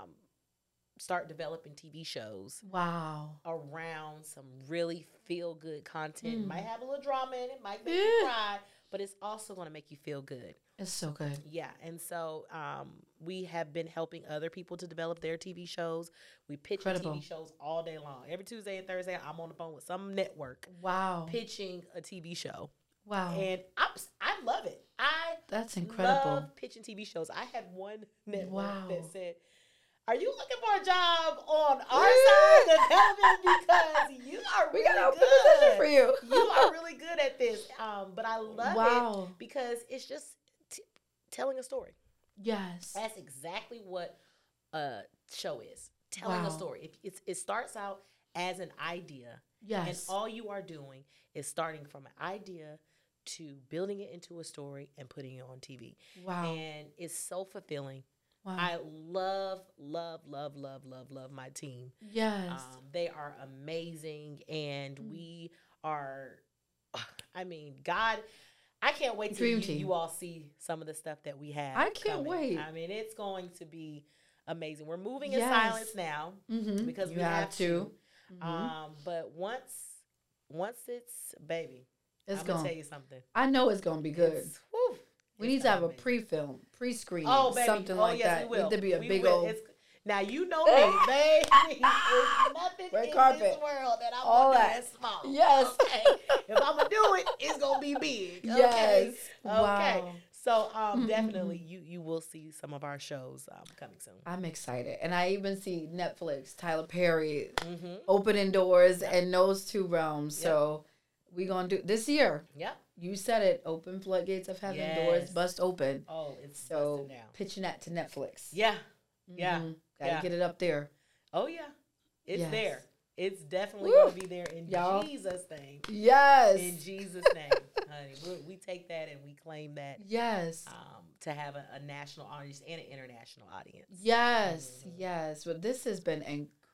Speaker 2: start developing TV shows.
Speaker 1: Wow.
Speaker 2: Around some really feel-good content. It might have a little drama in it, might make you cry, but it's also going to make you feel good.
Speaker 1: It's so good.
Speaker 2: Yeah, and so we have been helping other people to develop their TV shows. We pitch TV shows all day long. Every Tuesday and Thursday, I'm on the phone with some network.
Speaker 1: Wow.
Speaker 2: Pitching a TV show.
Speaker 1: Wow.
Speaker 2: And I love it.
Speaker 1: That's incredible.
Speaker 2: Love pitching TV shows. I had one network that said, are you looking for a job on our side of television? Because you are really good.
Speaker 1: For you.
Speaker 2: You are really good at this. But I love it because it's just telling a story.
Speaker 1: Yes.
Speaker 2: That's exactly what a show is. Telling a story. It starts out as an idea.
Speaker 1: Yes.
Speaker 2: And all you are doing is starting from an idea to building it into a story and putting it on TV.
Speaker 1: Wow.
Speaker 2: And it's so fulfilling.
Speaker 1: Wow.
Speaker 2: I love, love, love, love, love, love my team.
Speaker 1: Yes.
Speaker 2: They are amazing. And we are, God, I can't wait till you all see some of the stuff that we have.
Speaker 1: I can't wait.
Speaker 2: It's going to be amazing. We're moving in silence now because we have to. But once it's, baby, I'm going to tell you something.
Speaker 1: I know it's going to be good. We need to have a pre-film, pre-screening, something like that.
Speaker 2: We will.
Speaker 1: Need to be a big old...
Speaker 2: Now, you know me, baby. There's nothing in this world that I want to do that's small.
Speaker 1: Yes.
Speaker 2: Okay. If I'm going to do it, it's going to be big. Okay.
Speaker 1: Yes.
Speaker 2: Okay. Wow. So, definitely, you will see some of our shows coming soon.
Speaker 1: I'm excited. And I even see Netflix, Tyler Perry, opening doors in those two realms. Yep. So, we're going to do this year.
Speaker 2: Yep.
Speaker 1: You said it. Open floodgates of heaven. Doors bust open.
Speaker 2: Oh, it's
Speaker 1: so down. Pitching that to Netflix.
Speaker 2: Yeah. Yeah.
Speaker 1: Gotta get it up there.
Speaker 2: Oh, yeah. It's there. It's definitely going to be there in Jesus' name.
Speaker 1: Yes.
Speaker 2: In Jesus' name. Honey, we take that and we claim that.
Speaker 1: Yes.
Speaker 2: To have a national audience and an international audience.
Speaker 1: Yes. Yes. Well, this has been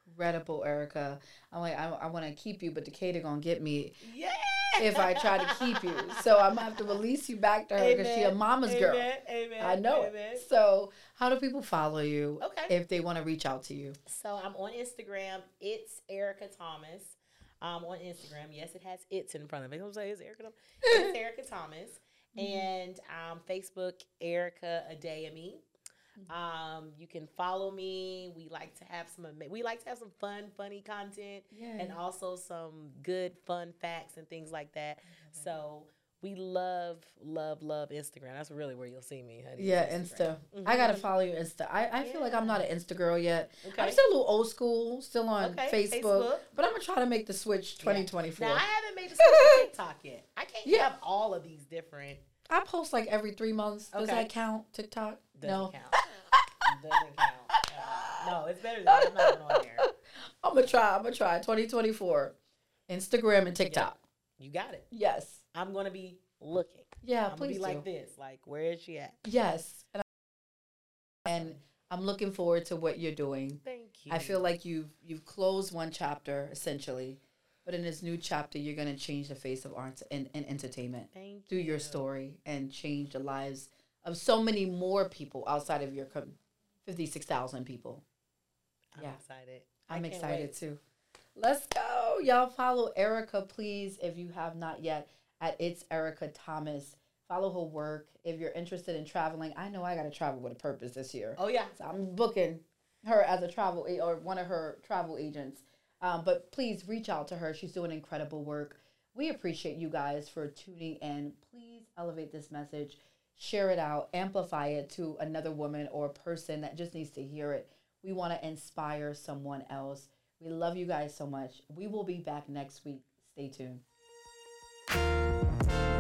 Speaker 1: incredible, Erica. I'm like, I want to keep you, but Decatur gonna get me.
Speaker 2: Yeah.
Speaker 1: If I try to keep you. So I'm gonna have to release you back to her because she a mama's girl.
Speaker 2: Amen.
Speaker 1: I know it. So how do people follow you if they want to reach out to you?
Speaker 2: So I'm on Instagram. It's Erica Thomas. On Instagram. Yes, it has it's in front of it. I'm saying it's Erica. It's Erica Thomas. And Facebook, Erica Adeyemi. You can follow me. We like to have some fun, funny content, and also some good, fun facts and things like that. So we love Instagram. That's really where you'll see me, honey.
Speaker 1: Yeah, Insta. I gotta follow you Insta. I feel like I'm not an Insta girl yet. Okay. I'm still a little old school, still on Facebook, but I'm gonna try to make the switch 2024.
Speaker 2: Now I haven't made the switch to TikTok yet. I can't have all of these different.
Speaker 1: I post like every 3 months. Does that count? TikTok?
Speaker 2: Doesn't count. Doesn't count. No, it's better than that. I'm not on there.
Speaker 1: I'm gonna try 2024. Instagram and TikTok.
Speaker 2: Yeah. You got it.
Speaker 1: Yes.
Speaker 2: I'm gonna be looking.
Speaker 1: Yeah,
Speaker 2: I'm gonna be like this. Like, where is she at?
Speaker 1: Yes. And I'm looking forward to what you're doing.
Speaker 2: Thank you.
Speaker 1: I feel like you've closed one chapter essentially, but in this new chapter, you're gonna change the face of arts and entertainment.
Speaker 2: Thank you.
Speaker 1: Through your story and change the lives of so many more people outside of your 56,000 people.
Speaker 2: I'm excited.
Speaker 1: I'm excited too. Let's go. Y'all follow Erica, please, if you have not yet, at It's Erica Thomas. Follow her work. If you're interested in traveling, I know I got to travel with a purpose this year.
Speaker 2: Oh, yeah.
Speaker 1: So I'm booking her as a travel or one of her travel agents. But please reach out to her. She's doing incredible work. We appreciate you guys for tuning in. Please elevate this message. Share it out, amplify it to another woman or person that just needs to hear it. We want to inspire someone else. We love you guys so much. We will be back next week. Stay tuned.